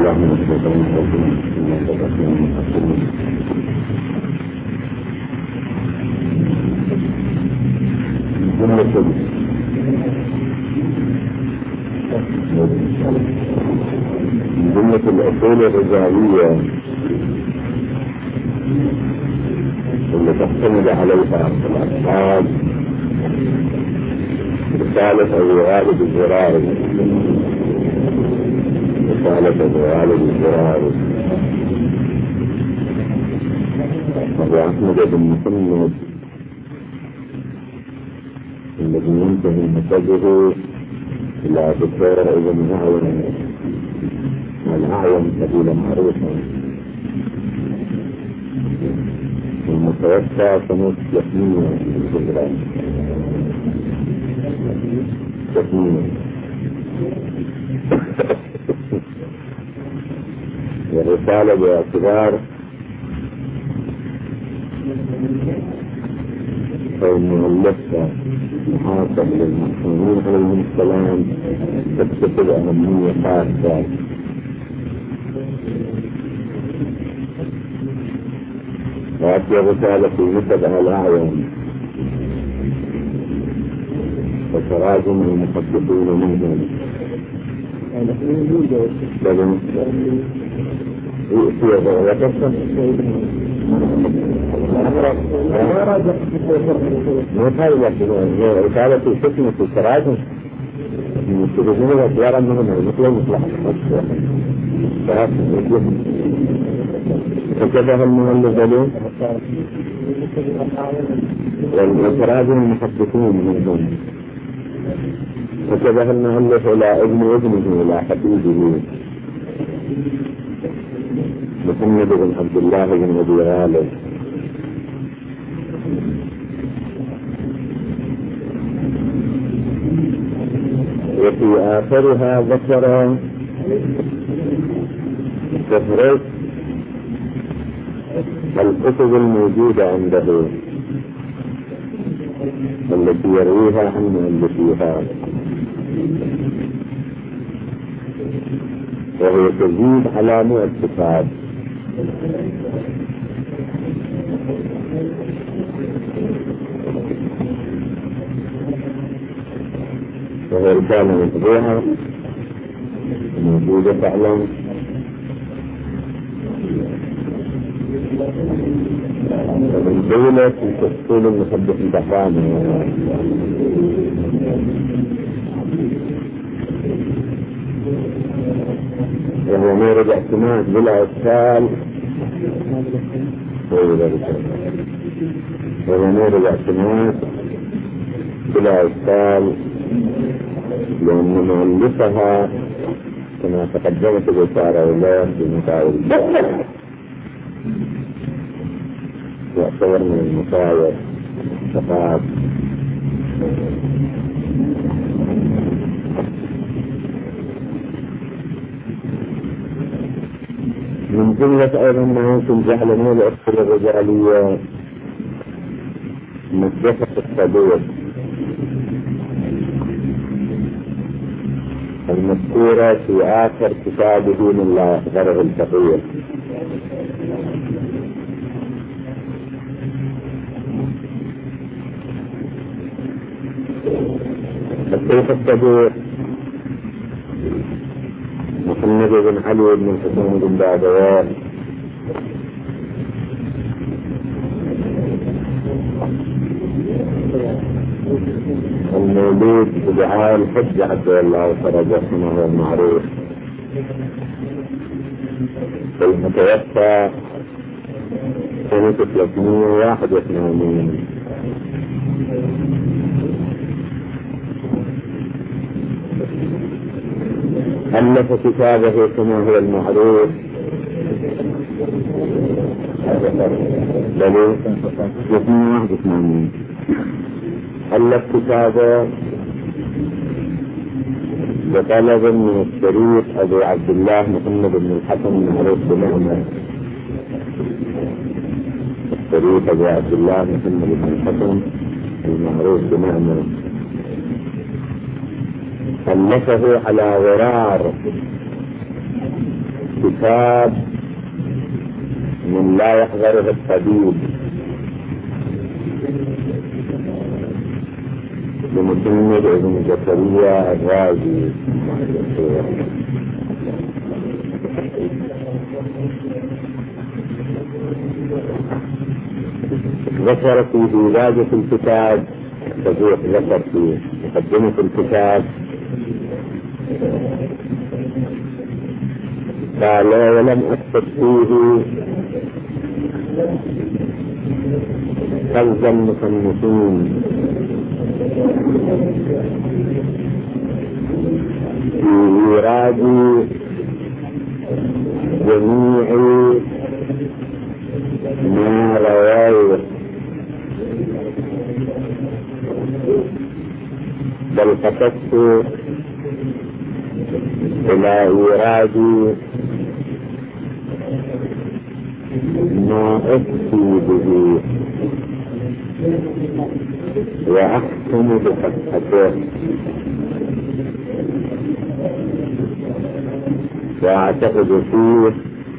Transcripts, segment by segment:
بالله من الشيطان الرجيم. بسم الله الرحمن الرحيم. جملة الأصول الرجالية اللي تحتمل عليها الأصحاب رسالة أبي غالب الزراري أبو أحمد بن محمد الذي ينتهي نسبه إلى دكتور ابن أعين والأعين قبيلة معروفة المتوفى سنة 300 الهجرة 300 والرسالة باعتبار فإن مؤلفة محاصر للمحسنين عليهم السلام تكتسب أهمية خاصة. وأتي رسالة في نسب الأعين وتراجم المحدثين منهم رسالة في حكمة التراجم المستخدمين الأخيار أنهم يمثلون مصلحة فكذا المؤلف له والتراجم المحدثين منهم فكذا المؤلف إلى ابنه إلى حبيبه محمد بن عبد الله بن أبي غالب وفي آخرها ذكر تفريق الكتب الموجودة عنده التي يرويها عن مؤلفيها، وهي تزيد على مؤلفات وهي رسالة مطبوعة موجودة فعلا ومن دولة في تفصيل المحدث البحراني وهو مورد اعتماد بلا إشكال بلا إشكال لأن مؤلفها كما تقدمت الإشارة إليه بمساعد يعتبر من المساعد فقط. من جملة أيضا ما يمكن جعلنا الأصول الرجالية مدفع الصديق المذكورة في آخر كتابه من لا يحضره الفقير. الشيخ الصديق محمد بن علي بن الحسين بن بادوات المولود بدعاء الحج عبد الله فرج اسمه المعروف المتوفى سنة 381 ألف كتابه كما هو المعروف بل 381 ألف كتابه بطلب من الشريف أبو عبد الله محمد بن الحسن المعروف بنعمة. الشريف أبو عبد الله محمد بن الحسن المعروف بنعمة ألفه على غرار كتاب من لا يحضره الطبيب لمحمد بن زكريا الرازي. ذكر في بداية الكتاب، ذكر في مقدمة الكتاب قال: ولم أكتب فيه قصد المصنفين في إيراد جميع ما رواه، بل قصدت إلى إيراد ما أفتي به وأحكم بصحته، وأعتقد فيه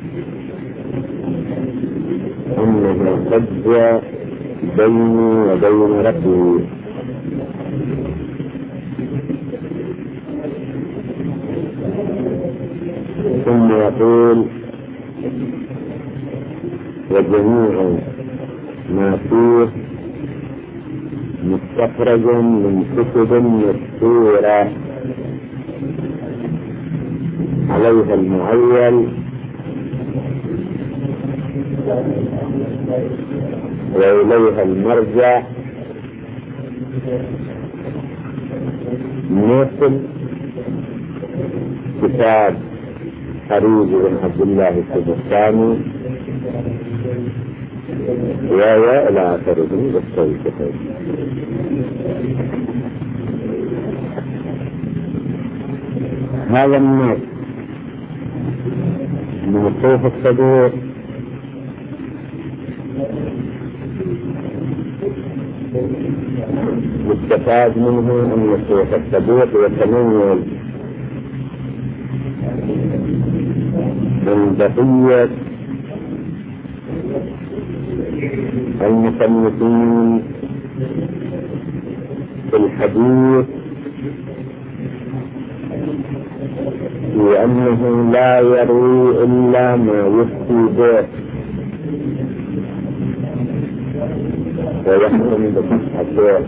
أنه حجة بيني وبين ربي. ثم يقول: وجميع ما فيه مستخرج من كتب مشهورة عليها المعول وإليها المرجع، مثل كتاب خريج بن عبد الله السجستاني إلى آخره بالصوت. هذا النص من صوف الصدور يستفاد منه أن صوف الصدور يتميز من بقية المصنفين في الحديث، لأنه لا يروي إلا ما يفتي به ويحكم بصحته.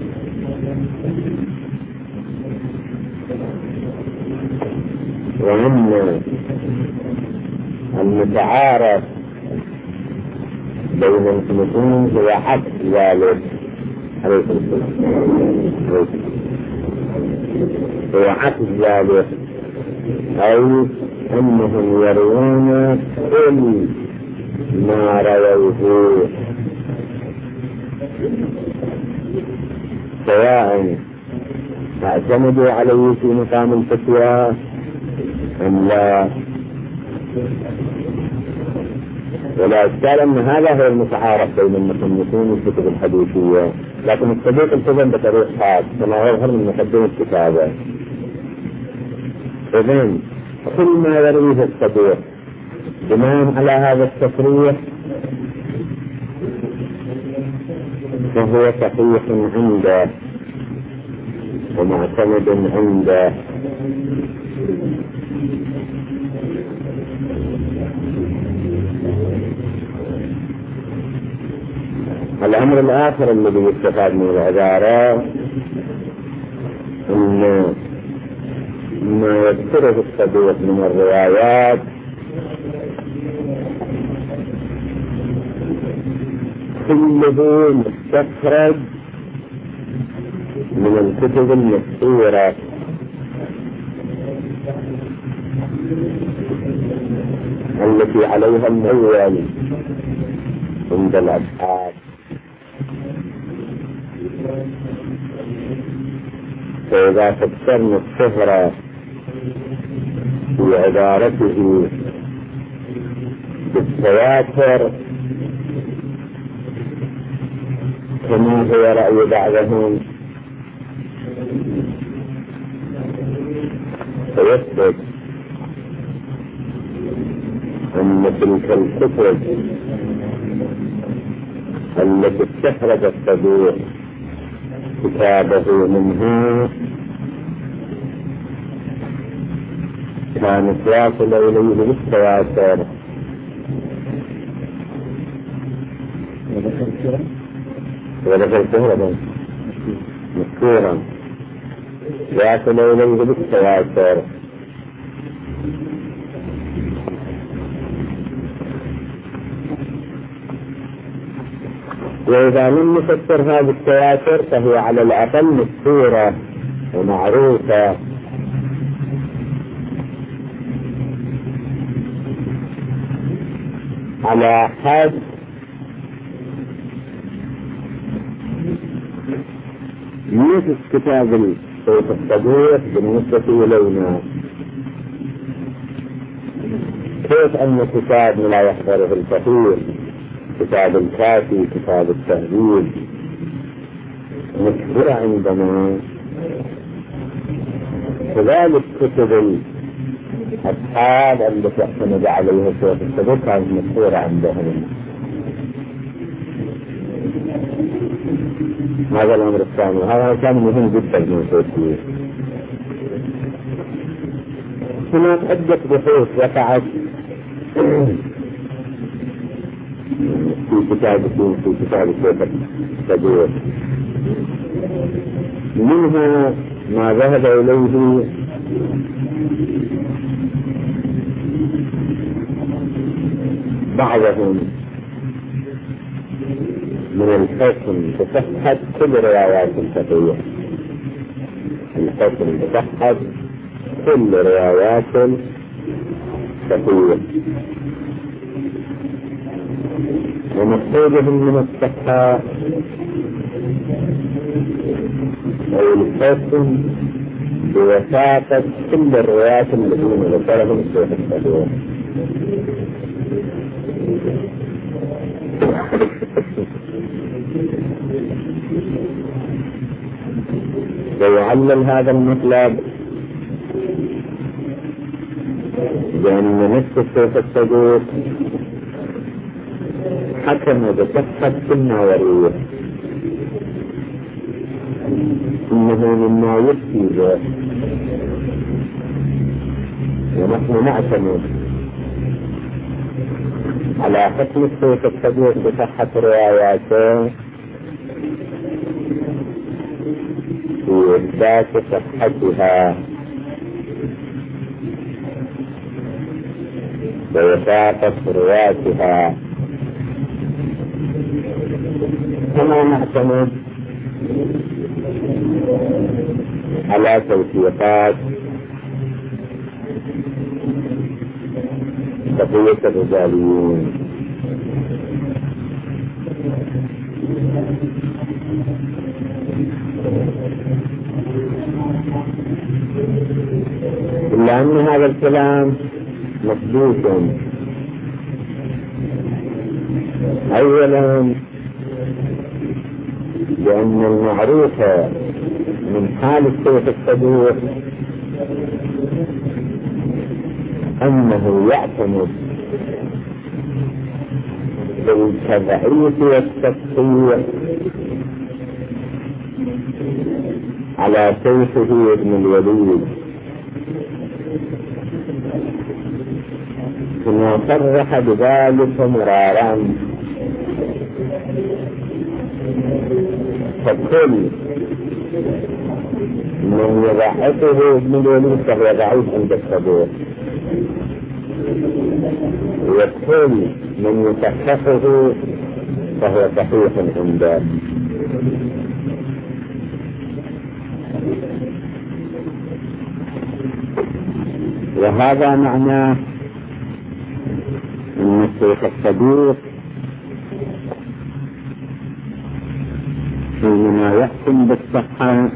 وأن المتعارف بين المسلمين هو عكس ذلك، هو عكس ذلك، أي أنهم يروون كل ما رووه سواء اعتمدوا عليه في مقام الفتوى أم لا. ولا إشكال أن هذا هو المتعارف بين المصنفين والكتب الحديثية، لكن الصديق التزم بطريق خاص كما يظهر من مقدمة الكتابة. إذن كل ما يرويه الصديق بناء على هذا التصريح فهو صحيح عنده ومعتمد عنده. الأمر الآخر الذي يستفاد من العبارة أن ما يذكره الصديق من الروايات كله مستخرج من الكتب المشهورة التي عليها الأول عند الأصحاب. فإذا فكرنا الشهرة في عبارته بالتواتر كما هو رأي بعضهم فيثبت أن تلك الكتب التي استخرج الصدوق كتابه منها كانت واصلة إليه بالتواتر. وذكر سهرة مذكورا واصل إليه بالتواتر. وإذا لم نفسر هذا التواتر فهي على الأقل مذكورة ومعروفة، على حد يوجد كتاب الصدوق بالنسبة إلينا. كيف أن كتاب لا يحضره الكثير، كتاب الكافي، كتاب التهذيب، مشهورة عندنا، كذلك كتب الأصحاب التي اعتمد عليها شيخ الصدوق كانت مشهورة عندهم. هذا الأمر الثاني، هذا كان مهم جدا من توفيه. هناك عدة بحوث وقعت في كتاب الشيخ الصدوق، منها ما ذهب إليه بعضهم من الحكم بصحة كل روايات الفقهية، الحكم بصحة كل روايات الفقهية، ومقصودهم من الصحة أو الحكم بوثاقة كل الروايات التي ذكرهم الشيخ الصدوق. ويعلل هذا المطلب بأن نفس الشيخ الصدوق حكم بصحة النووي إنه مما يفتي به، ونحن نعتمد على حكم الشيخ الصدوق بصحة رواياته في إثبات صحتها ووثاقة رواتها، كما نعتمد على توثيقات بقية الرجاليين. إلا أن هذا الكلام مثبوت. أولا لأن المعروف من حال الشيخ الصدوق أنه يعتمد بالتضعيف والتقصير على شيخه ابن الوليد، ثم صرح بذلك مرارا، فكل من يضعفه ابن الوليد فهو ضعيف عند الصدوق، وكل من يصححه فهو صحيح عنده. وهذا معناه أن الشيخ الصدوق حينما يحكم بالصحة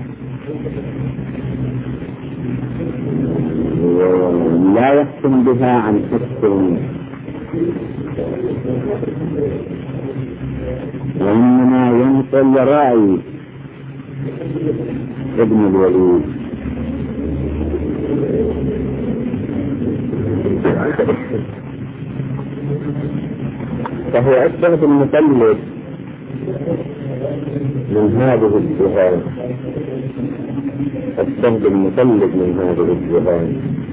لا يحكم بها عن حكم، وإنما ينقل رأي ابن الوليد. فهو أشبه بالمقلد من هذه الجهات، أشبه بالمقلد من هذه الجهات.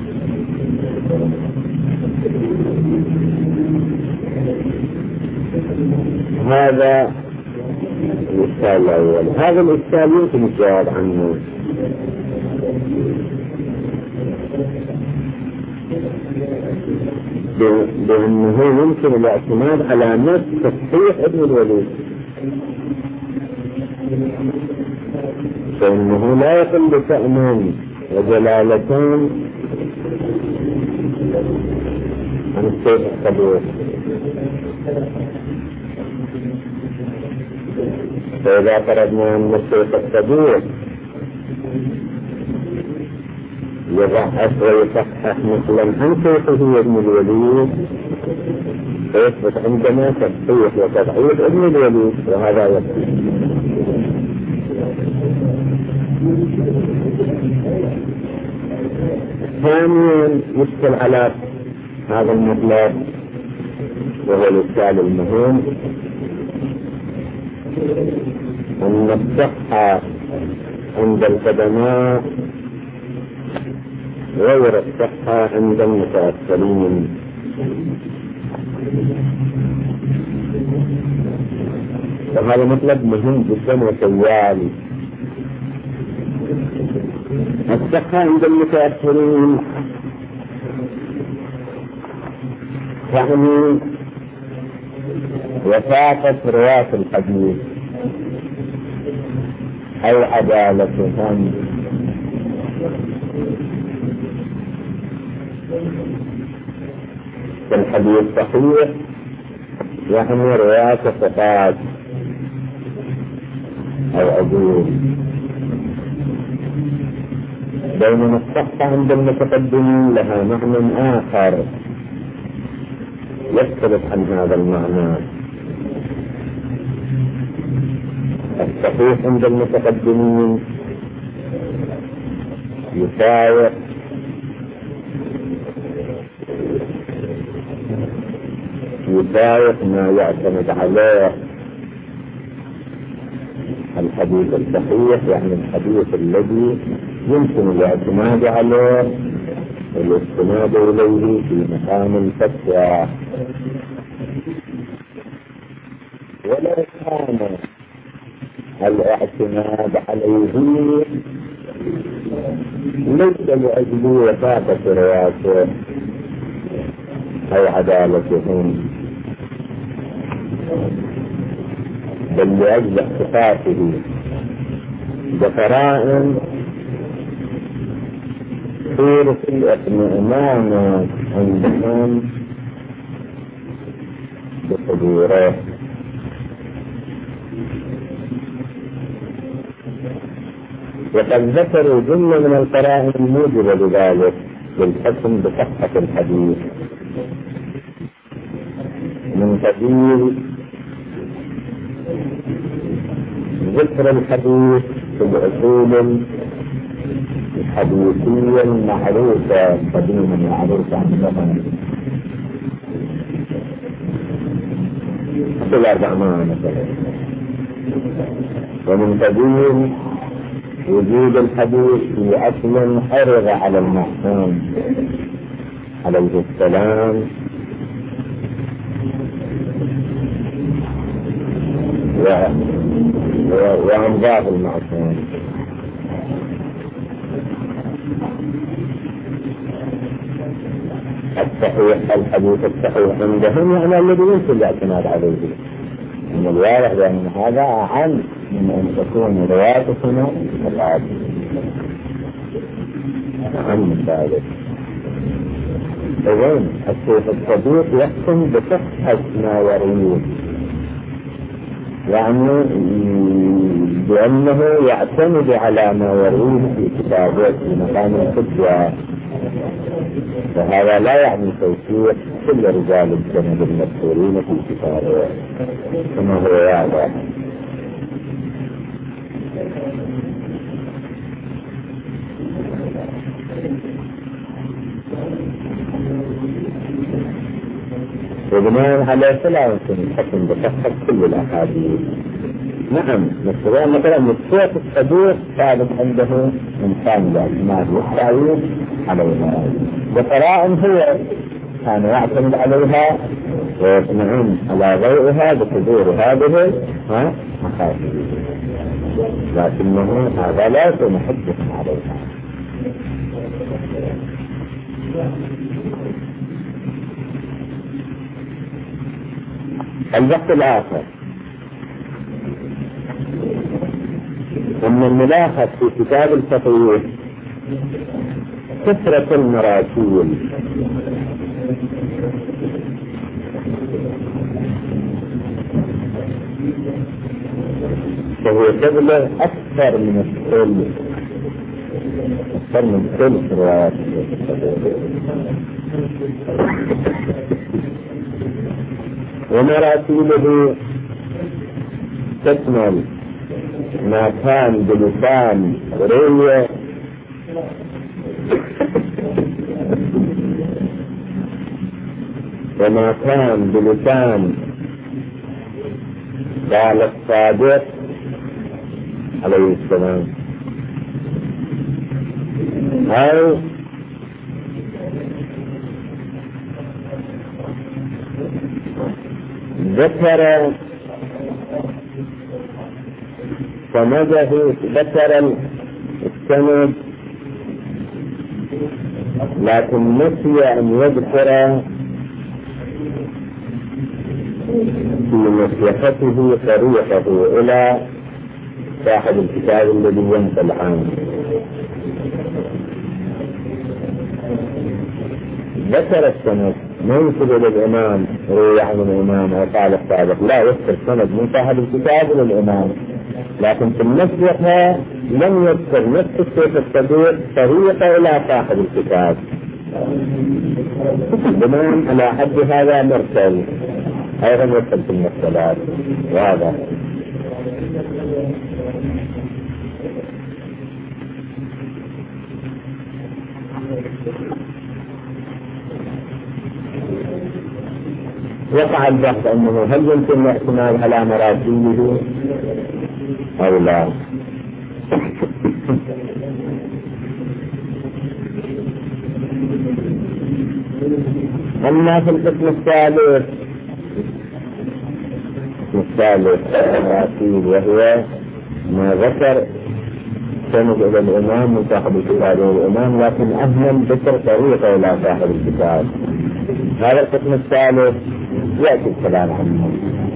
هذا الإشكال الأول. هذا الإشكال يمكن الجواب عنه بأنه يمكن الاعتماد على نفس تصحيح ابن الوليد، فإنه لا يقل شأنا وجلالتان عن الشيخ الصدوق. فإذا فرضنا أن الشيخ الصدوق يضعف ويصحح مثلا عن شيخه ابن الوليد، فيثبت عندنا تصحيح وتضعيف ابن الوليد، وهذا يكفي. ثانيا يشكل على هذا المطلب، وهو الإشكال المهم، أن الصحة عند القدماء غير الصحة عند المتأخرين. وهذا مطلب مهم جدا وسيالي. الصحة عند المتأخرين يعني وثاقة رواة الحديث أو عدالتهم، الحديث صحيح يعني رواة ثقات أو عدول، بينما الصحة عند المتقدمين لها معنى آخر يختلف عن هذا المعنى. الصحيح عند المتقدمين يساوق ما يعتمد عليه الحديث الصحيح، يعني الحديث الذي يمكن الاعتماد عليه والاستناد إليه في مقام الفتوى. ولو كان الاعتماد عليه ليس لأجل وثاقة رواته أو عدالتهم، بل لأجل اختصاصه بقرائن صورة الاطمئنان عندهم بحضوره. وقد ذكروا جملة من القرائن الموجبة لذلك للحكم بصحة الحديث، من قبيل ذكر الحديث في الأصول الحديثية المعروفة قديما معروفة عن زمان في الأربعمائة مثلا، ومن قبيل وجود الحديث في أصل حرغ على المعصوم عليه السلام وأنظار المعصوم. الصحيح الحديث الصحيح عندهم يعني الذي يمكن الاعتماد عليه، من الواضح بأن هذا أعم من أن تكون روايتنا العادة أعم من ذلك. إذن الشيخ الصدوق يحكم بصحة ما يرويه، يعني بأنه يعتمد على ما يرويه في كتابه في مقام الحجة، وهذا لا يعني توثيق كل رجال السند المذكورين في كتابه كما هو واضح. وبناء عليه فلا يمكن الحكم بصحة كل الأحاديث. نعم مثلا الصوت الصدوق ثابت عنده إمكان الاعتماد والتعويض عليها، وقراء هو كان يعتمد عليها ويطمئن على ضوئها بحضور هذه مخاطر، لكنه هذا لا يكون حجة عليها. البحث الآخر أن الملاحظ في كتاب الفقيه كثرة المراسيل، فهو تبلغ أكثر من كل روايات ومراسيله تشمل ما كان بلسان روي وما كان بلسان قال الصادق عليه السلام، أو ذكر سنده، ذكر السند لكن نسي أن يذكر في نصيحته طريقه إلى صاحب الكتاب الذي ينقل عنه. ذكر السند منسب للإمام روي عن الإمام أو قال السابق، لا يذكر السند من صاحب الكتاب للإمام، لكن في النسخة لم يذكر نفس الشيخ الصديق طريقة إلى صاحب الكتاب، بناء على حد هذا مرسل، أيضا مرسل في المرسلات. وهذا وقع البحث أنه هل يمكن الاعتماد على مراسيله أو لا. أما في القسم الثالث مراسيل، وهو ما ذكر سند إلى الإمام من صاحب الكتاب والإمام، لكن أهمل ذكر طريقة إلى صاحب الكتاب. هذا القسم الثالث يأتي الكلام عنه.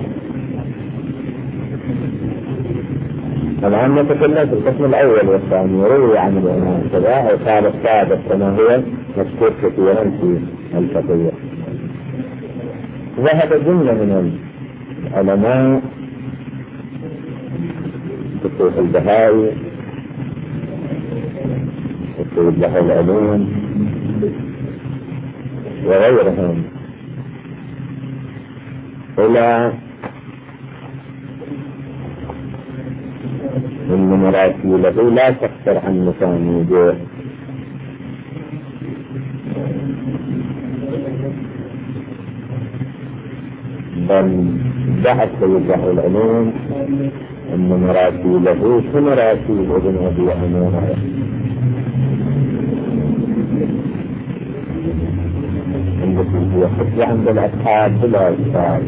الآن نتكلم في القسم الأول والثاني. روي عن الإمام كذا أو قال السابق كما هو مذكور كثيرا في الفقيه. ذهب جملة من العلماء كتب البهائي كتب له العلوم وغيرهم إلى أن مراسيله لا تخسر عن مسانيده، بل بحث سيده العلوم أن مراسيله كمراسيل ابن أبي عمر، التي هي حجة عند الأصحاب بلا إشكال.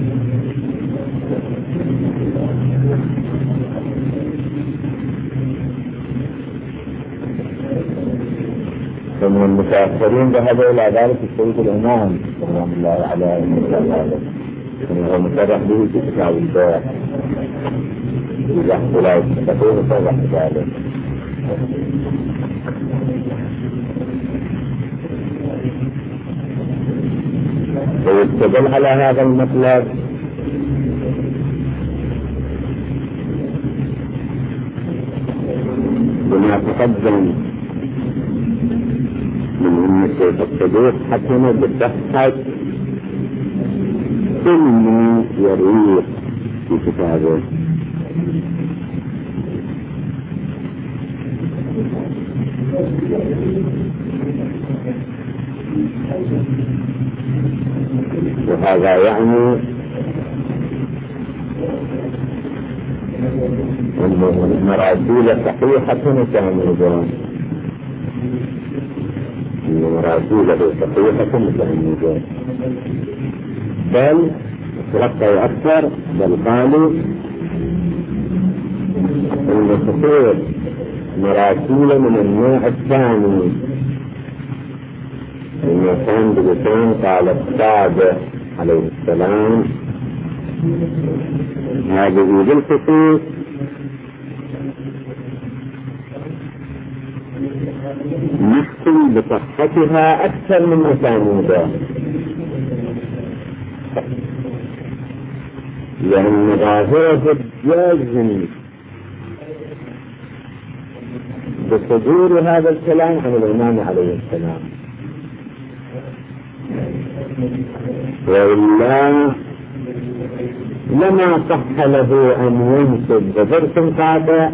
فمن المتأخرين ذهبوا إلى ذلك السيد الإمام رحمه الله عليه وسلم، وهو مصرح به في كتاب البيع إذا لا يستطيع صرح ذلك. ويستدل على هذا المطلب بما تقدم من أن الشيخ الصديق حكم بالصحة كل من يرويه في كتابه، وهذا يعني أن المراسيل صحيحة كاملة، المراسيل صحيحة كاملة، بل ترقى أكثر، بل قالوا أن تصير مراسيل من النوع الثاني، إنه كان بلسان قال الصادق عليه السلام هذه بالخصوص نحكم بصحتها أكثر من مسانيدها، لأن ظاهرة الجازم بصدور هذا الكلام عن الإمام عليه السلام، وإلا لما صح له أن ينسب بضرس قاطع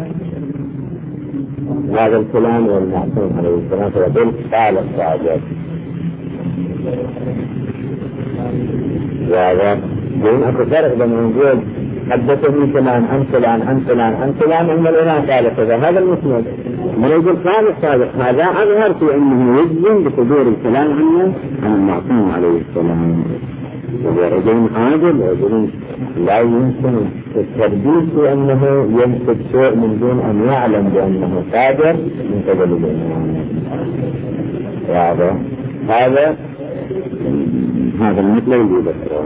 هذا الكلام والمعصوم عليه السلام ويقول قال الصادق. وهذا يقول أكو فرق بين نقول حدثني فلان عن فلان عن فلان عن فلان أن الإمام قال كذا، هذا المسند. من يقول قال الصادق هذا أظهر في أنه يجزم بصدور الكلام عنه عن المعصوم عليه السلام. ورجل عادل ورجل لا يمكن الترديد بأنه ينسب شيء من دون أن يعلم بأنه قادر من قبل الإمام. هذا المثل اللي ذكره.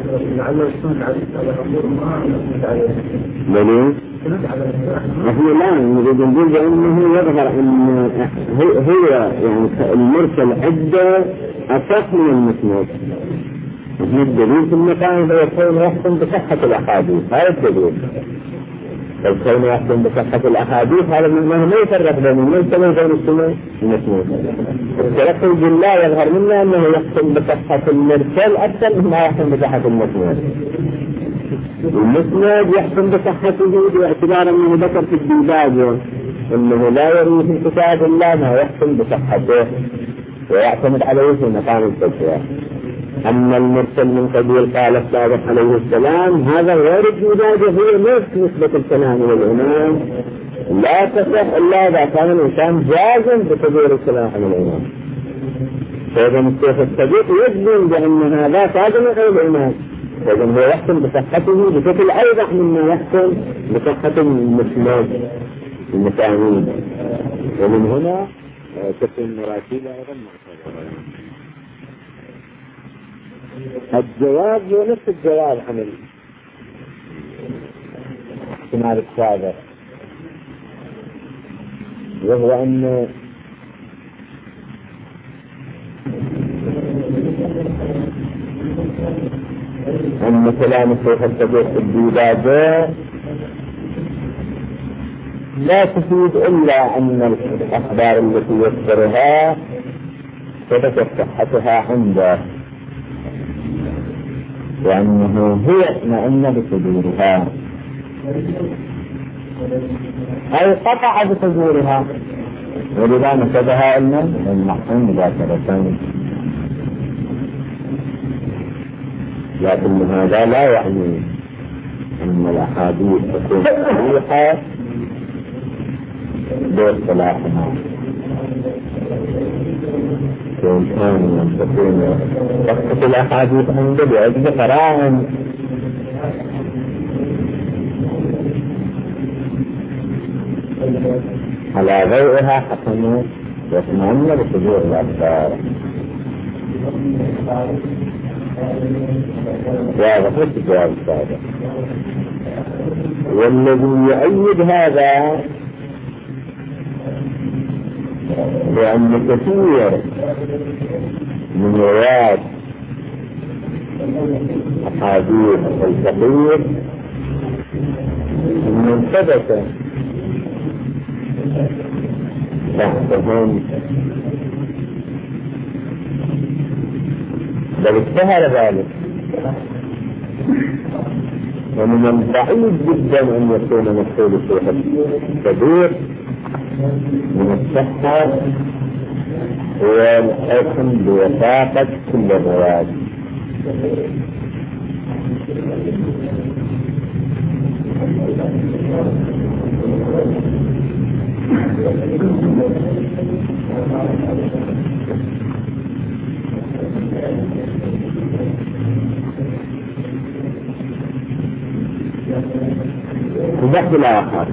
نحن لا نريد نقول بأنه يظهر أن هو يعني المرسل عدة أصح من المسند. الدليل في المقام هو كون يحكم بصحة الأحاديث، هذا الدليل. الكون يحكم بصحة الأحاديث هذا معناه ما يفرق بين المرسل وبين المسند. التلقي بالله يظهر منا أنه يحكم بصحة المرسل أكثر مما يحكم بصحة المسند. المسند يحكم بصحته باعتبار أنه ذكر في الديباج أنه لا يروي في كتاب الله ما يحكم بصحته ويعتمد عليه في مقام التشريع. أما المرسل من قبيل قال الصادق عليه السلام هذا غير الديباج، هو نفس نسبة الكلام للإمام لا تصح إلا إذا كان الإنسان جازم بصدور الكلام عن الإمام. فإذا الشيخ الصديق يجزم بأن هذا صادق غير الإمام، فإذا هو يحكم بصحته بشكل أوضح مما يحكم بصحة المسانيد. ومن هنا تكون مراسيل أيضا معتبرة. الجواب هو نفس الجواب عن الاحتمال السابق، وهو أن كلام الشيخ الصديق في الديباج لا تفيد إلا أن الأخبار التي يذكرها ثبتت صحتها عنده وأنه هو اطمئن بصدورها أي قطع بصدورها، ولذا نسبها إلا المحسن مباشرة. لكن هذا لا يعني أن الأحاديث تكون صحيحة باصطلاحنا، كان تكون صحة الأحاديث عند بعد قرائن على ضوئها حكموا يطمئن بصدور الأخبار. هذا هو الجواب السابق. والذي يؤيد هذا لأن كثير من رواة أحاديث الفقيه من ثبت تحتهم بل اشتهر ذلك، ومن البعيد جدا أن يكون مقصود الشيخ الكبير من الصحة هو الحكم بوثاقة كل الروايات، البحث الآخر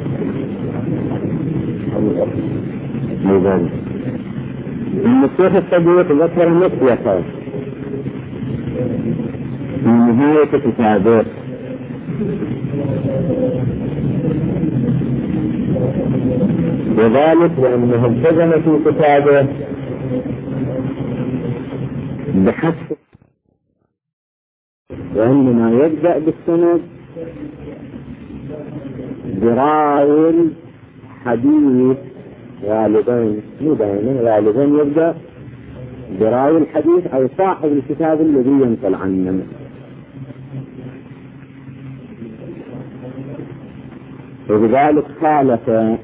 الشيخ الصديق ذكر مسيحة في نهاية كتابه، وذلك لأنه التزم في كتابه بحث، وعندما يبدأ بالسند براوي الحديث غالبا يبدأ براوي الحديث أو صاحب الكتاب الذي ينقل عنه. وبذلك خالف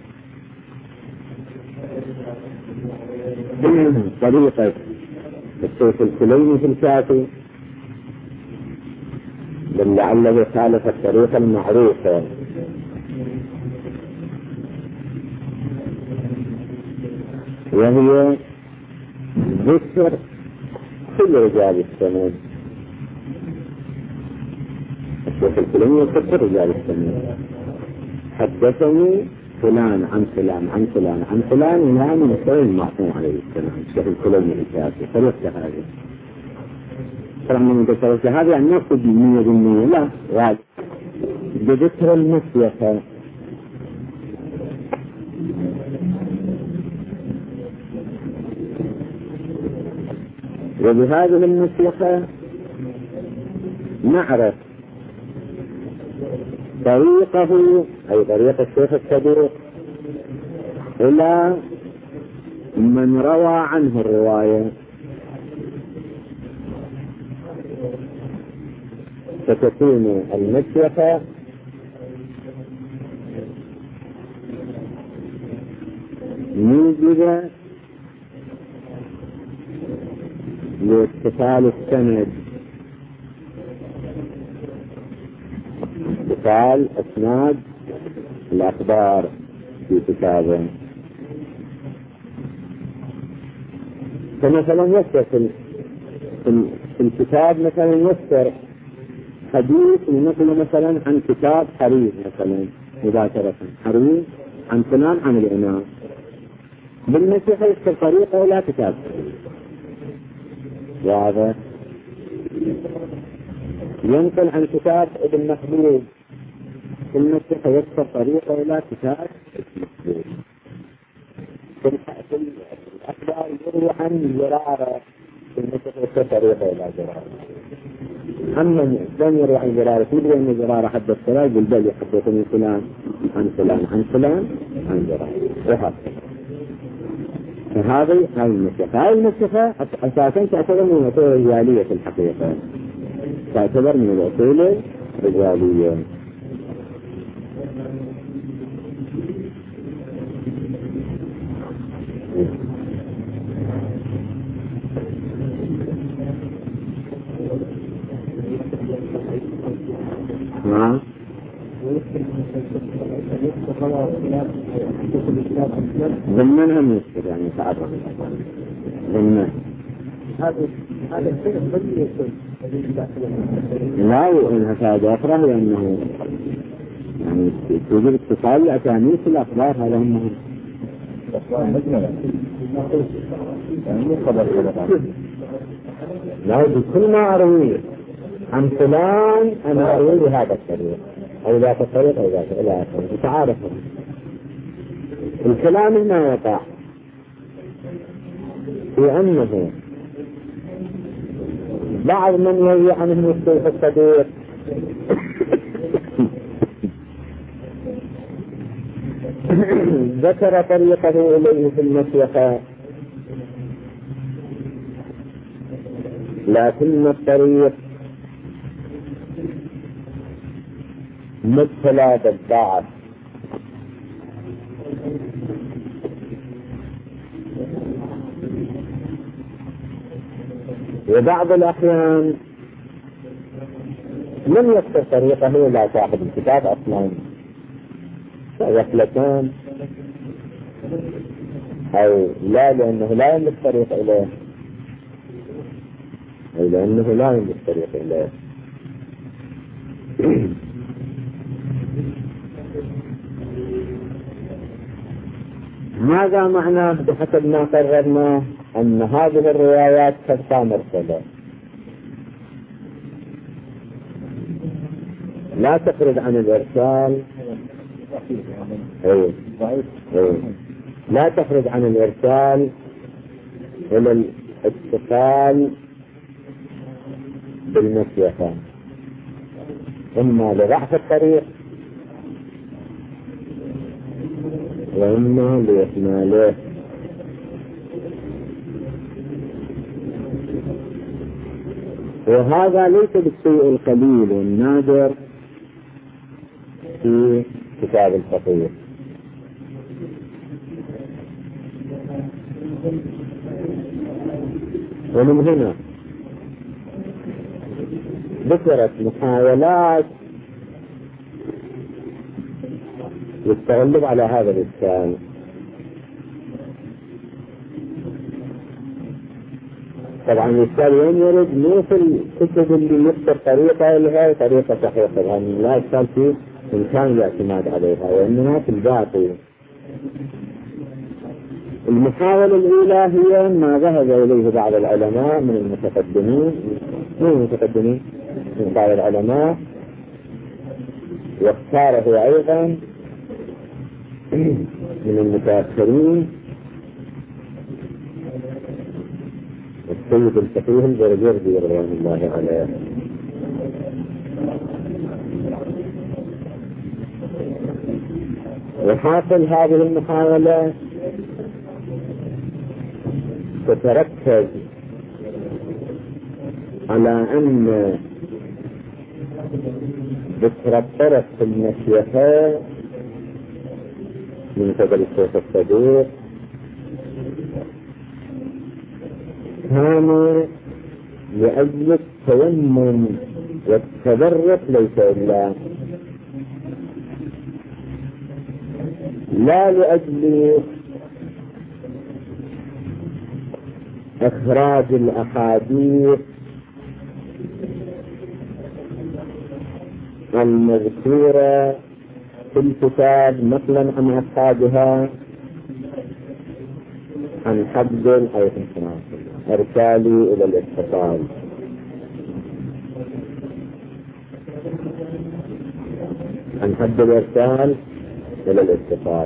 طريقة الشيخ الكليني في الكافي، بل لعله خالف الطريقة المعروفة، وهي ذكر كل رجال السند. الشيخ الكليني يذكر رجال السند، حدثني فلان عن فلان عن فلان عن فلان إلى من السيد المعصوم عليه السلام. الشيخ الكليني الكافي طريقة هذه، طبعا من طريقة هذه أن نأخذ 100%، لا غالب بذكر المسيحة. وبهذه المسيحة نعرف طريقه أي طريق الشيخ الصديق إلى من روى عنه الرواية، فتكون المسيحة موجبة لاتصال السند، اتصال اسناد الاخبار في كتابه. فمثلا يذكر في الكتاب مثلا يذكر حديث ينقل مثلا عن كتاب حريز مثلا مباشرة، حريز عن فلان عن الإمام، بالمسيح يذكر طريقه إلى كتاب وهذا ينقل عن كتاب ابن مخلوق، المسيح يذكر طريقه إلى كتاب مخلوق. في الأخبار يروي عن زرارة، المسيح يذكر طريقه إلى زرارة. أما لم يروي عن زرارة يدري أن زرارة حدث فلان يقول بل يحدثني فلان عن فلان عن فلان عن زرارة، وهكذا. فهذه هاي المسيحة أساسا تعتبر من الأصول الرجالية في الحقيقة، تعتبر من الأصول الرجالية. نعم. ضمنها من السر يعني تعرف ضمنها هذا الشيء بدي لا وإنها فائدة أخرى، لأنه يعني توجد اتصال لأسانيد في الأخبار، هذا هم لا بكل ما أرويه عن فلان أنا أروي بهذا الطريق أو ذاك الطريق أو ذاك إلى آخره، متعارف. الكلام ما يقع في أنه بعض من يروي عنه الشيخ الصديق ذكر طريقه إليه في المسيحة، لكن الطريق مبتلى بالضعف، وبعض الأحيان لم يكتب طريقه إلى صاحب الكتاب أصلا، غفلتان، أو لا لأنه لا يملك طريق إليه، أو لأنه لا يملك طريق إليه. ماذا معناه بحسب ما قررنا؟ أن هذه الروايات تبقى مرسلة، لا تخرج عن الإرسال، لا تخرج عن الإرسال إلى الاتصال بالمشيخة، إما لضعف الطريق وإما لإكماله. وهذا ليس بالشيء القليل والنادر في كتاب الفقيه. ومن هنا ذكرت محاولات للتغلب على هذا الإشكال. طبعا الإشكال وين يرد؟ مو في الكتب اللي يكتب طريقة لها طريقة صحيحة، يعني لا إشكال في إمكان الاعتماد عليها، وإنما في الباقي. المحاولة الأولى هي ما ذهب إليه بعض العلماء من المتقدمين، من بعض العلماء، واختاره أيضا من المتأخرين السيد الفقيه الجرجردي رضوان الله عليه. وحاصل هذه المحاولة تتركز على أن ذكر الطرف في المشيخة من قبل الشيخ الصديق كان لأجل التيمم والتبرك، ليس إلا لا لأجل إخراج الأحاديث المذكورة في الكتاب مثلا عن أصحابها عن حد إرسالي إلى الاتصال، عن حد الإرسال إلى الاتصال،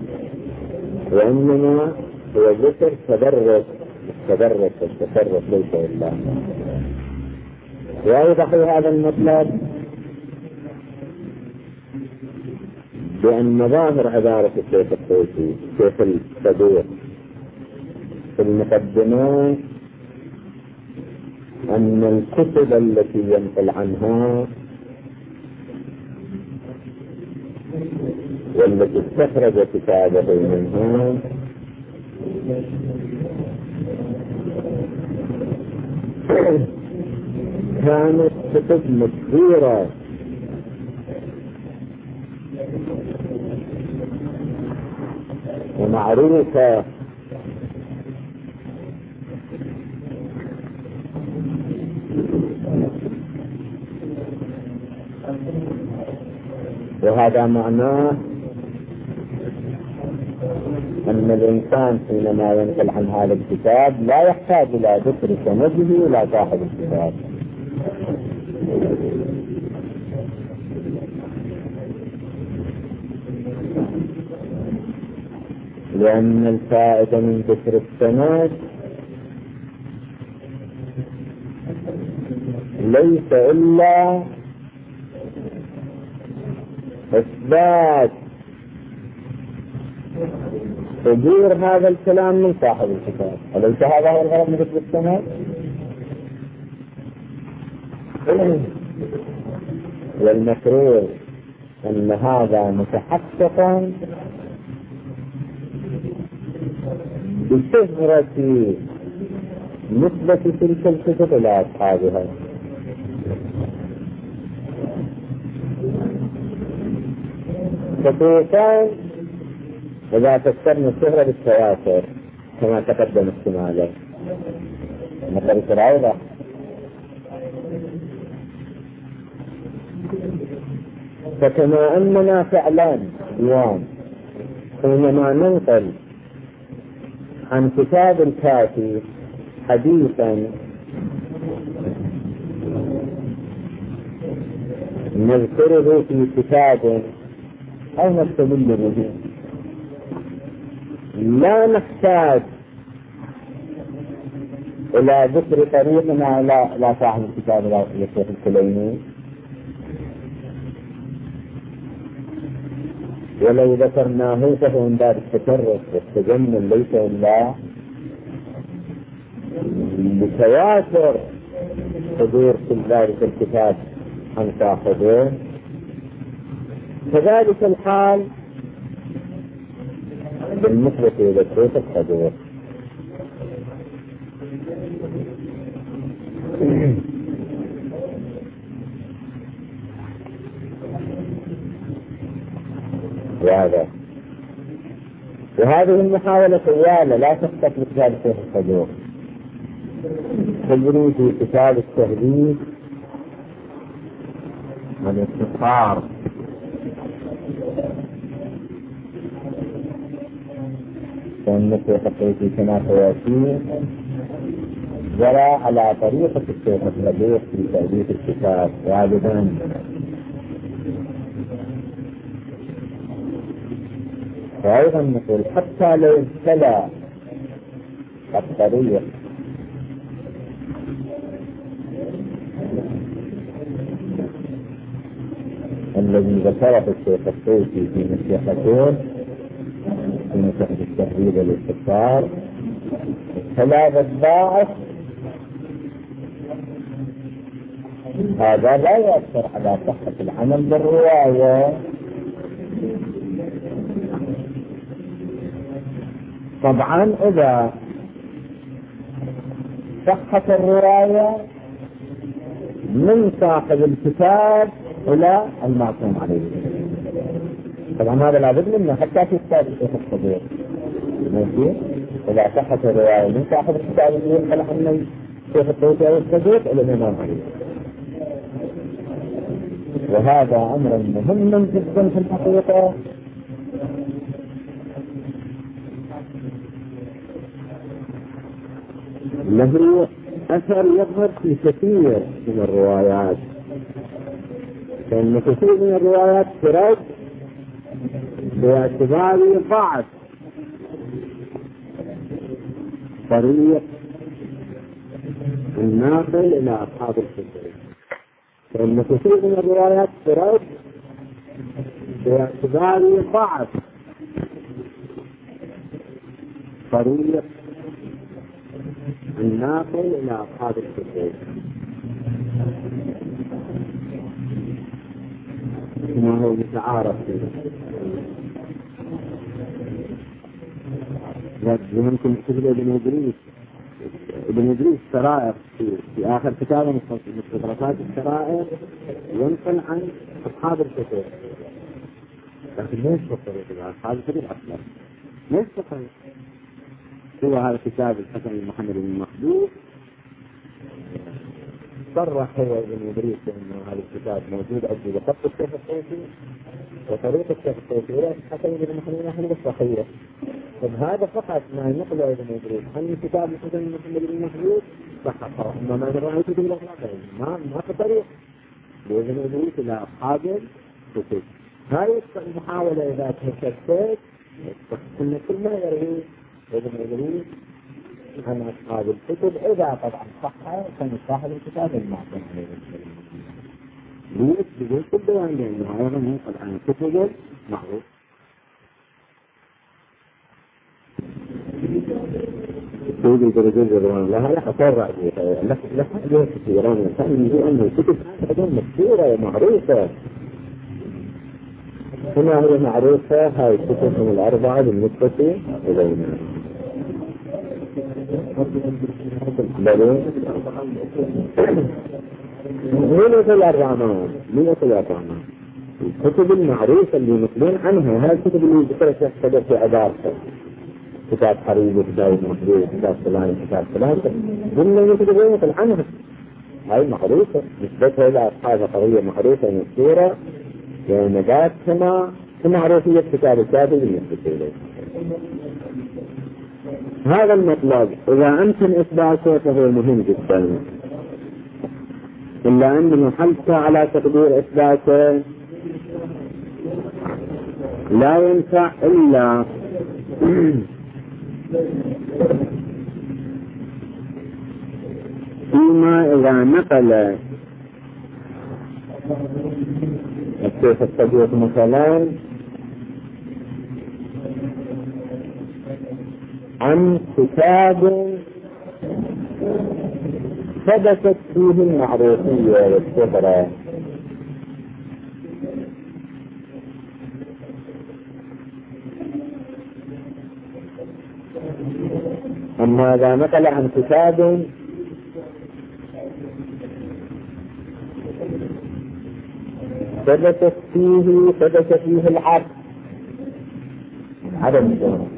وإنما هو ذكر تدرج والتفرق ليس إلا. ويوضح هذا المطلب بأن ظاهر عبارة الشيخ الطوسي الشيخ الصديق في المقدمات أن الكتب التي ينقل عنها والتي استخرج كتابه منها كانت كتب مشهورة ومعروفة، وهذا معناه أن الإنسان حينما ينقل عن هذا الكتاب لا يحتاج إلى ذكر سنده إلى صاحب الكتاب، لأن الفائدة من ذكر السند ليس إلا إثبات صدور هذا الكلام من صاحب الكتاب. أليس هذا هو الغرض من ذكر السند؟ والمفروض أن هذا متحقق بشهرة نسبة تلك الكتب إلى أصحابها، خصوصا إذا فسرنا الشهرة بالتواتر كما تقدم استعماله مثل العودة. فكما أننا فعلا اليوم حينما ننقل عن كتاب الكافي حديثا نذكره في كتاب أو نستدل به لا نحتاج إلى ذكر طريقنا لا صاحب الكتاب لا الشيخ الكليني، ولو ذكرناه فهو من باب التكرر والتجمل ليس إلا بتواتر حضور كل ذلك الكتاب عن صاحبه. كذلك الحال بالنسبة إلى الشيخ الحضور. وهذه المحاولة طوالة لا تختص بكتاب الشيخ الحضور. تجري في كتاب التهذيب والاختصار كان الشيخ الطيبي كما تواسيه جرى على طريقة الشيخ الحضور في تأليف الكتاب غالبا. وأيضا نقول حتى لو ابتلى الطريق الذي ذكره الشيخ الطيبي في نصيحتين في نصيحة التهذيب والاختصار ابتلى بالضعف، هذا لا يؤثر على صحة العمل بالرواية. طبعا إذا صحت الرواية من صاحب الكتاب إلى المعصوم عليه، طبعا هذا لابد منه حتى في كتاب الشيخ الحضور ماشي. إذا صحت الرواية من صاحب الكتاب اللي ينقل عنه الشيخ الطيبي أو الصديق إلى الإمام عليه، وهذا أمر مهم جدا في الحقيقة. له أثر يظهر في كثير من الروايات، فإن كثير من الروايات ترد باعتبار ضعف طريق الناقل إلى أصحاب الكتب، فإن كثير من الروايات ترد باعتبار ضعف طريق الناقل إلى أصحاب الكتب، ما هو متعارف فيه. يمكن تقول ابن إدريس السرائر في آخر كتابه مستدركات السرائر ينقل عن أصحاب الكتب، لكن ليش بطريقة أصحاب الكتب أصلا؟ ليش بطريقة؟ هو هذا الكتاب الحسن المحمد بن مخدوم صرح هو ابن إدريس أنه هذا الكتاب موجود أجل بخط الشيخ الطيبي وطريقة الشيخ الطيبي ولا الحسن بن محمد أحمد الصحيح. هذا فقط ما نقل ابن إدريس عن كتاب الحسن المحمد بن مخدوم فقط، أما ما نرى كتب الأخلاق ما في طريق لابن إدريس إلى أصحاب الكتب. هذه المحاولة إذا تشتت أن كل ما يروي ابن إدريس عن أصحاب الكتب إذا طبعا صح كان صاحب الكتاب المعصوم عليه السلام. ليش بيقول كل بيان لأنه أيضا ينقل عن الكتب معروف. سيد الدرجات رضوان الله لا أطرع لا حاجة كثيرة من الإنسان يقول أن الكتب هذه مشهورة ومعروفة. هنا هي معروفة هاي الكتب من الأربعة بالنسبة إلينا. مين يقول الأربعة؟ الكتب المعروفة اللي ينقلون عنها، هاي الكتب اللي ذكرت في عبارته، كتاب حريب، كتاب مخزوع، كتاب فلان، كتاب فلان، ضمن يكتبون ينقل عنها، هاي معروفة نسبتها إلى أصحاب قضية معروفة مشهورة، يعني نجاة كمعروفية كتاب الكاتب بالنسبة إليه. هذا المطلب إذا أمكن إثباته فهو مهم جدا، إلا أنه حتى على تقدير إثباته لا ينفع إلا فيما إذا نقل الشيخ الصديق مثلا عن كتاب ثبتت فيه المعروفية والشهرة، أما إذا نقل عن كتاب ثبت فيه العبد عدم الشهرة،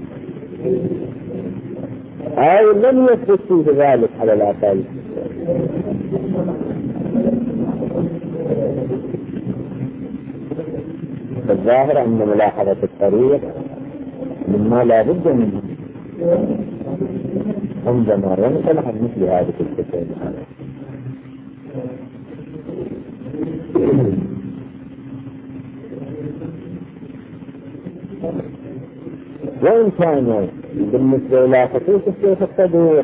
أو لم يثبت فيه ذلك على الأقل، الظاهر أن ملاحظة الطريق مما لا بد منه عندما ينقل عن مثل هذه الكتب. وإن كان بالنسبة إلى خصوص الشيخ الصديق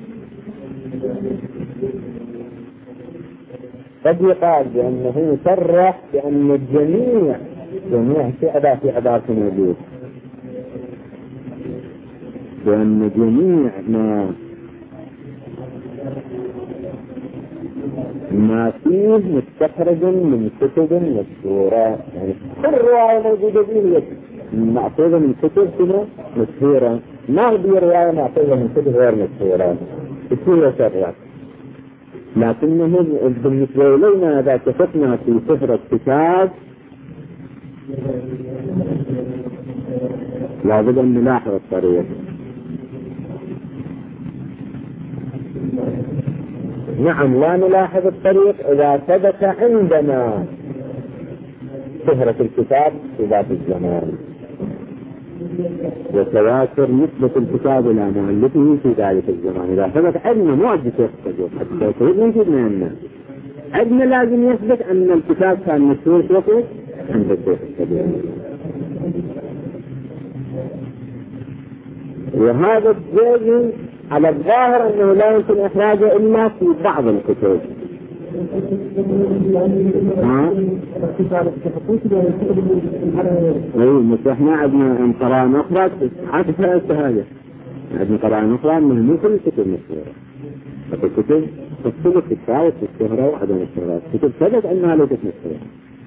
قد يقال بأنه يصرح بأن جميع في عبارة موجود، بأن جميع ما فيه مستخرج من كتب مشهورة، يعني كل رواية موجودة فيه مأخوذة من كتب مشهورة، ما هي رواية مأخوذة من كتب غير مشهورة كثيرة شرعة، لكنه بالنسبة إلينا إذا اتفقنا في سفر الكتاب لابد أن نلاحظ الطريق. نعم، لا نلاحظ الطريق إذا ثبت عندنا سفرة الكتاب في ذات الزمان وتواتر مثبت الكتاب إلى مؤلفه في ذلك الزمان. إذا ثبت عندنا مؤلف يحتاج حتى يكون موجودنا عندنا، عندنا لازم يثبت أن الكتاب كان مشهور في وقت عند الشيخ الكبير، وهذا الجزء على الظاهر أنه لا يمكن إخراجه إلا في بعض الكتب. احنا عندنا قراءة أخرى حتى الشهادة، عندنا قراءة أخرى من كل الكتب مشهورة، الكتب تختلف في الشهادة في الشهرة وعدم الشهرة، الكتب ثبت أنها ليست مشهورة.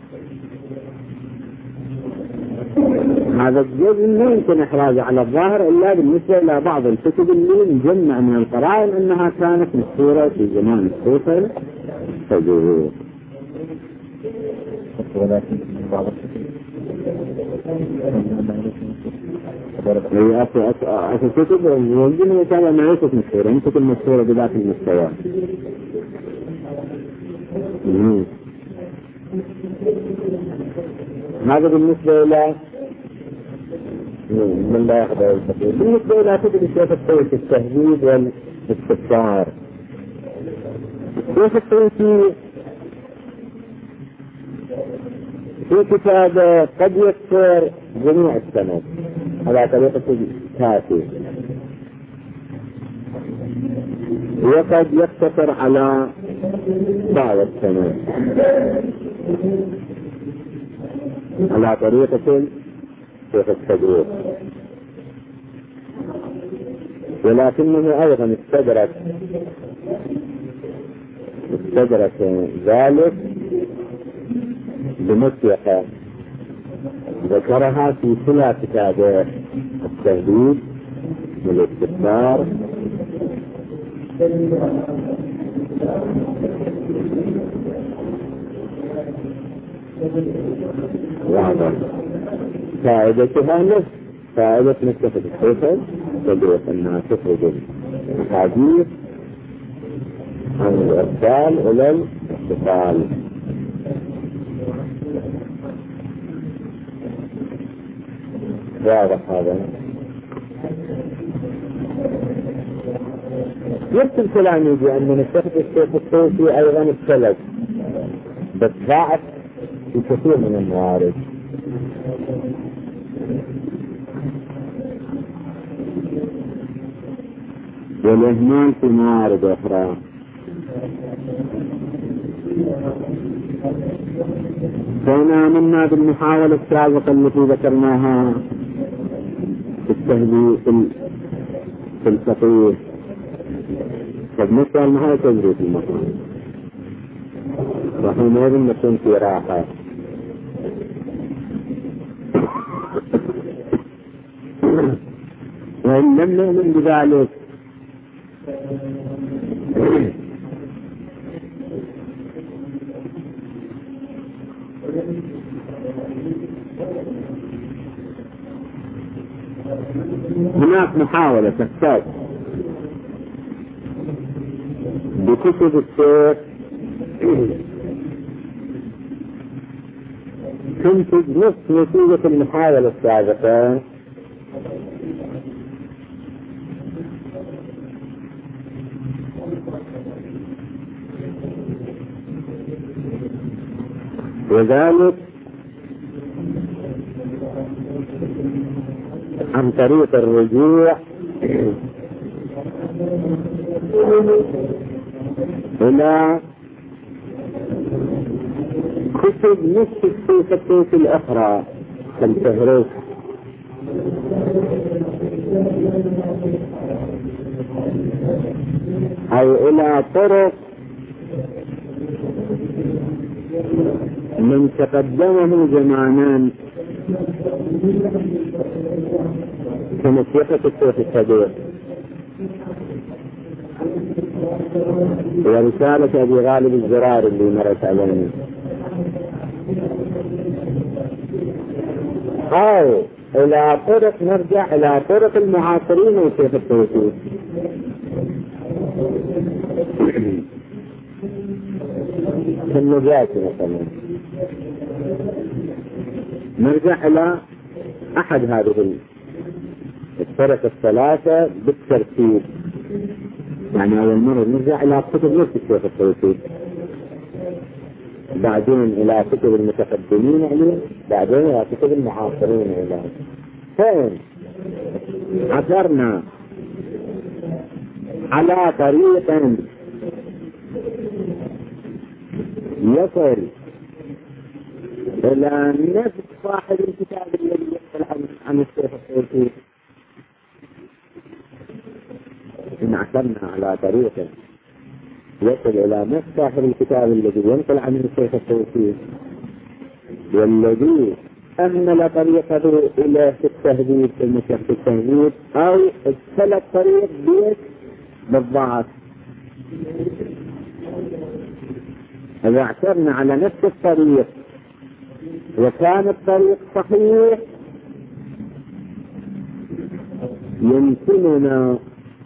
هذا الجزء لا يمكن إخراجه على الظاهر إلا بالنسبة إلى بعض الكتب اللي نجمع من القرائن أنها كانت مشهورة في زمان الصوفي فجوه. ولكن بعض الكتب يمكن يتابع ما ليست مشهورة، الكتب مشهورة بذات المستوى. هذا بالنسبة إلى من لا يقدر التقويم. بالنسبة إلى كتب الشيخ الطوسي في التهذيب والاستفسار، الشيخ الطوسي في كتابه قد يكسر جميع السند على طريقة الكاتب، وقد يقتصر على بعض السند على طريقة الشيخ الصديق، ولكنه أيضا استدرك ذلك بمسيقى ذكرها في كلا كتابه التهذيب والاستفسار واضح. فائدتها نفس فائدة نكتة الحسن تدرس الناس تخرج الحديث عن الإرسال إلى الاتصال. واضح هذا. نفس الكلام يجي أن نستخدم الشيخ الطوسي أيضا السلف بس ضاعف في كثير من الموارد. والإهمال في موارد أخرى. فهنا آمنا بالمحاولة السابقة التي ذكرناها في التهديد في الفقيه. فبنسأل ما هي تجري في المكان وحينئذ نكون في راحة. وإن لم نؤمن بذلك هناك محاولة تحتاج بكتب الشيخ تنتج نفس نتيجة المحاولة السابقة، وذلك عن طريق الرجوع إلى كتب نفس الصفة الأخرى كالفهرس أو إلى طرق من تقدمه زمانا كمسيحة الشيخ الكبير ورسالة أبي غالب الزرار اللي مرت علينا، أو إلى طرق نرجع إلى طرق المعاصرين والشيخ التوحيد. في النجاة مثلا نرجع إلى أحد هذه الطرق الثلاثة بالترتيب، يعني أول مرة نرجع إلى كتب نفس الشيخ التوحيد، بعدين إلى كتب المتقدمين عليه، بعدين إلى كتب المعاصرين عليه. فإن عثرنا على طريق يصل إلى نفس صاحب الكتاب الذي يسأل عن الشيخ التوحيد، إن عثرنا على طريق يصل إلى نفس صاحب الكتاب الذي ينقل عنه الشيخ التوحيد والذي أهمل طريقه إلى التهذيب في المشيخ التهذيب، أو الثلاث طريق بيت بالضعف. إذا اعترنا على نفس الطريق وكان الطريق صحيح يمكننا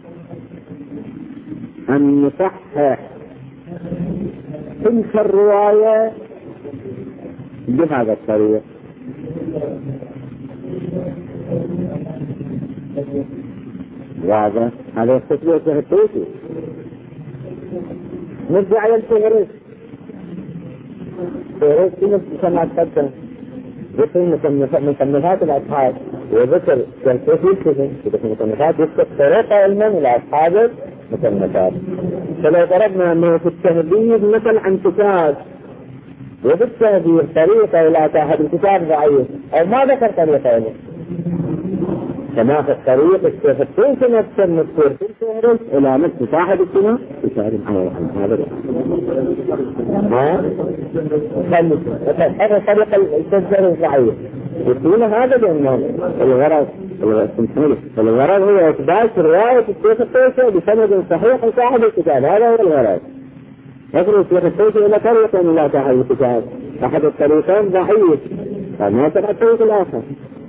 أن نصحح تلك الرواية بهذا الطريق. واضح؟ هذا يستطيع تهتوتي. نرجع إلى الفهرس. الفهرس كما تقدم ذكر مصنفات الأصحاب وذكر تهتوتي في مصنفات يذكر طريقة علما إلى أصحاب مصنفات. فلو ضربنا أنه في التهذيب مثل عن كتاب وبالتهذيب طريقة إلى هذا الكتاب ضعيف أو ما ذكر طريقة له، كما في الطريق الشيخ التوحيد نفسه المذكور في الفهرس إلى نفس صاحب السنة يسأل عن هذا. هذا طريق التذكير الضعيف يقول هذا لأنه الغرض هو إثبات رواية الشيخ التوحيد بسند صحيح لصاحب الكتاب. هذا هو الغرض. يقول الشيخ التوحيد إلى طريق إلى صاحب الكتاب أحد الطريقين ضعيف فما تبع الطريق الآخر.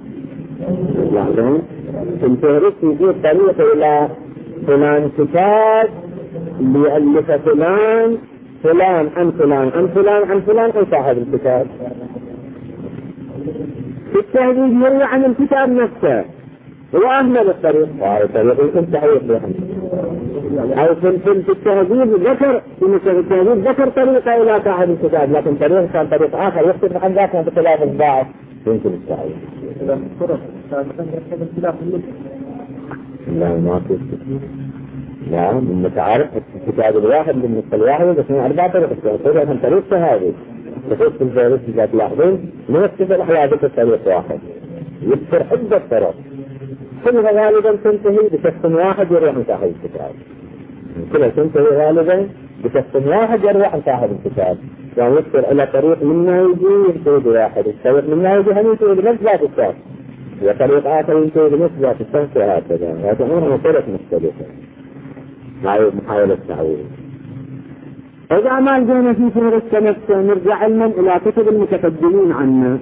يعني الفهرس يجيب طريق إلى فلان كتاب ليألف فلان عن فلان أو صاحب الكتاب. في التهذيب يروي عن الكتاب نفسه هو أهمل الطريق وهذا الطريق يمكن تعريف له. أو في التهذيب ذكر طريقة إلى صاحب الكتاب لكن طريق كان طريق آخر يختلف عن ذاك بخلاف البعض يمكن التعريف. لا ما في. لا من تعرف الكتاب الواحد من الواحد بس من 4 طرق الطريق من طريق هذه تخص الفهرس إذا تلاحظون ما يكتفي أحيانا بطريق واحد يذكر عدة طرق كلها غالبا تنتهي بشخص واحد يروح عن صاحب الكتاب. كلها تنتهي غالبا بشخص واحد يروح عن صاحب الكتاب. يعني يذكر إلى طريق منها يجي ينتهي بواحد الطريق منها يجي هم ينتهي بنفس ذات الشخص وطريق آخر ينتهي بنفس ذات الشخص وهكذا. هذا أمر طرق مختلفة مع محاولة تعويض. إذا ما لقينا في فهرس نفسه نرجع علما إلى كتب المتقدمين عنا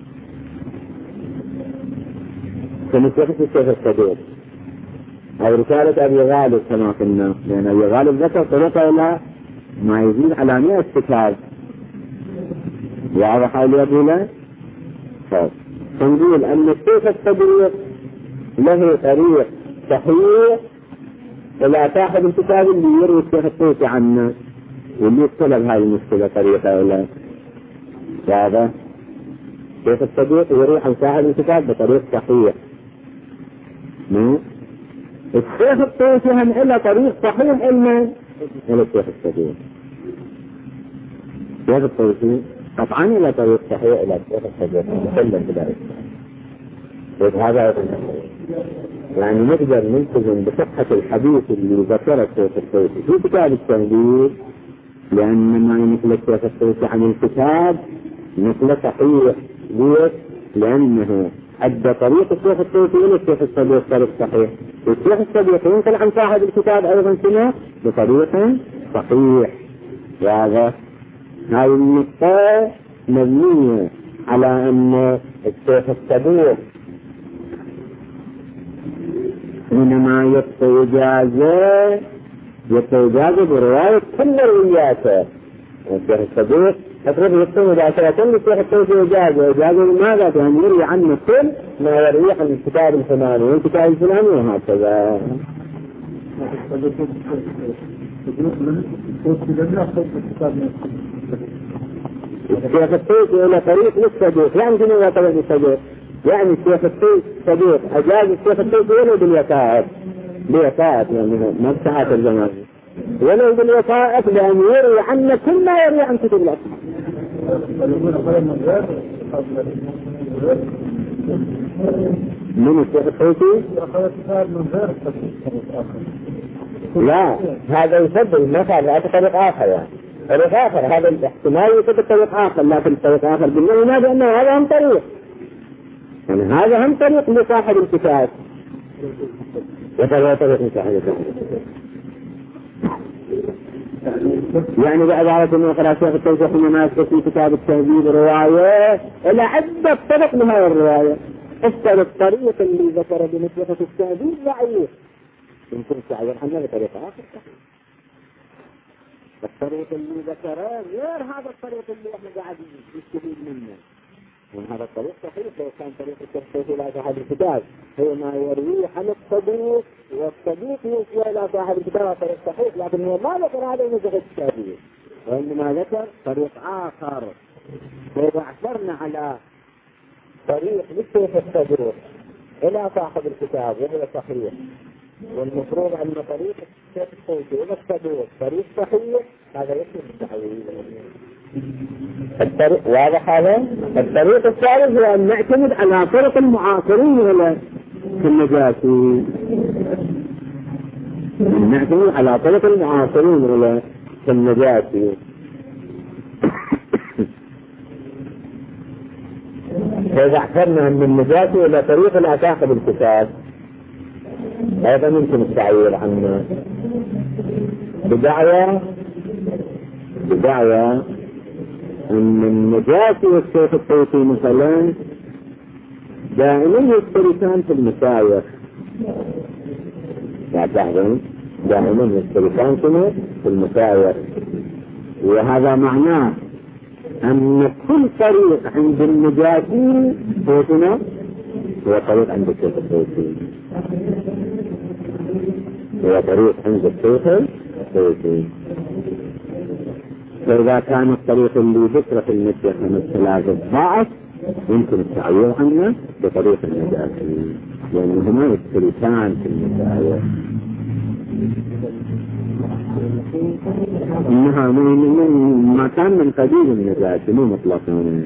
كمثل الشيخ الصديق أو رسالة أبي غالب كما قلنا لأن أبي غالب ذكر طريقة إلى ما يزيد على 100 كتاب واضح أولي أبونا. فنقول أن الشيخ الصديق له طريق صحيح إلى صاحب الكتاب اللي يروي الشيخ الطوسي عنه واللي يطلب هذه المشكلة طريقة إلى هذا الشيخ الصديق يروي عن صاحب الكتاب بطريق صحيح. الشيخ الطوسي هم إلى طريق صحيح إلى الشيخ الصديق. الشيخ الطوسي قطعا إلى طريق صحيح إلى الشيخ الصديق مسلم بذلك. هذا يعني نقدر نلتزم بصحة الحديث اللي ذكره الشيخ الطوسي في كتاب التنبيه لأن ما ينقل الشيخ الطوسي عن الكتاب نقل صحيح. ليش؟ لأنه أدى طريق الشيخ الطوسي إلى الشيخ الصديق طريق صحيح. الشيخ الصديق ينقل عن صاحب الكتاب أيضا سنة بطريق صحيح. هذه النقطة مبنية على أن الشيخ الصديق حينما يعطي إجازة برواية كل رواياته. الشيخ الصديق أقرب يكتب إجازة كل الشيخ الطوسي إجازة لماذا؟ لأن يروي عنه كل ما يروي عن الكتاب الفلاني والكتاب الفلاني وهكذا. الشيخ الطوسي إلى طريق للصديق يعني شنو هو طريق الصديق؟ يعني الشيخ الصديق أجاز الشيخ الطوسي ولو بالوثائق يعني ما بساعات الزمان ولو بالوثائق لأن يروي عنه كل ما يروي عن كتب الأصحاب. من الشيخ الطوسي؟ لا هذا يفضل مثلا لا طريق آخر يعني طريق آخر هذا الاحتمال يفضل طريق آخر لكن طريق آخر بالله ماذا أنه هذا هم طريق يعني هذا هم طريق لصاحب الكتاب وطريق لصاحب الكتاب. يعني بعبارة أنه قرأ الشيخ الطوسي حينما يثبت في كتاب التهذيب رواية إلى عدة طرق لهذه الرواية. الطريق اللي ذكر بنسبة التهذيب ضعيف يمكن تعبير عنه بطريقة آخر. الطريق اللي ذكره غير هذا الطريق اللي احنا قاعدين نستفيد منه. من هذا الطريق صحيح لو كان طريق التفسير إلى صاحب الكتاب هو ما يرويه عن الصديق والصديق يوصل إلى صاحب الكتاب طريق صحيح لكن هو ما ذكر هذا النسخ التهذيب وإنما ذكر طريق آخر. فإذا عثرنا على طريق للشيخ الصديق إلى صاحب الكتاب وهو صحيح والمفروض أن طريق الشيخ الطوسي إلى الصديق طريق صحيح هذا يكفي التحويل. الطريق واضح هذا. الطريق الثالث هو أن نعتمد على طرق المعاصرين ولا في النجاسي. نعتمد على طرق المعاصرين ولا في النجاسي. فإذا اعتبرنا من النجاسي إلى طريق الأساق بالكتاب هذا يمكن التعبير عنه بدعوى أن النجاشي والشيخ الطوسي مثلا دائما يشتركان في المشايخ، يعتقدون دائما يشتركان في المشايخ، وهذا معناه أن كل طريق عند النجاشي هو طريق عند الشيخ الطوسي، هو طريق عند الشيخ الطوسي. فإذا كان الطريق اللي ذكر في المشيخ من الثلاثة ضعف يمكن التعويض عنه بطريق النجاشي، لأنهما يشتركان في المشايخ. إنها ما كان من قديم النجاشي مو مطلقا.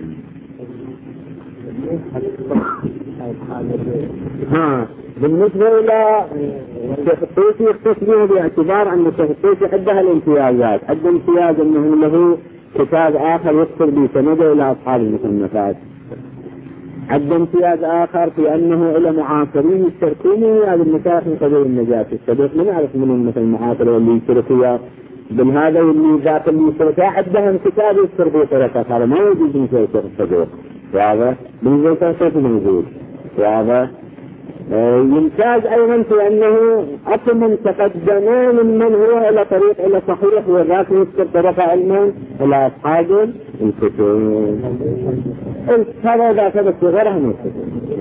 بالنسبة إلى الشيخ الطوسي يختص به باعتبار أن الشيخ الطوسي عندها الامتيازات، عنده امتياز أنه له كتاب آخر يذكر بسنده إلى أصحاب المصنفات، عنده امتياز آخر في أنه إلى معاصرين يشتركون هذا المشايخ من قبيل النجاشي. الصديق من يعرف منهم مثل المعاصر واللي يشتركوا بالهذا واللي ذاك اللي يشتركوا عندهم كتاب يذكر به طريقة، هذا ما يوجد من شيء الصديق، واضح؟ من كيف موجود، واضح؟ يمتاز أيضا في أنه أصلا تقدمان من هو إلى طريق إلى صحيح وذاك يذكر طريقة علما إلى أصحاب الكتب. هذا ذاك بس غيرها من الكتب،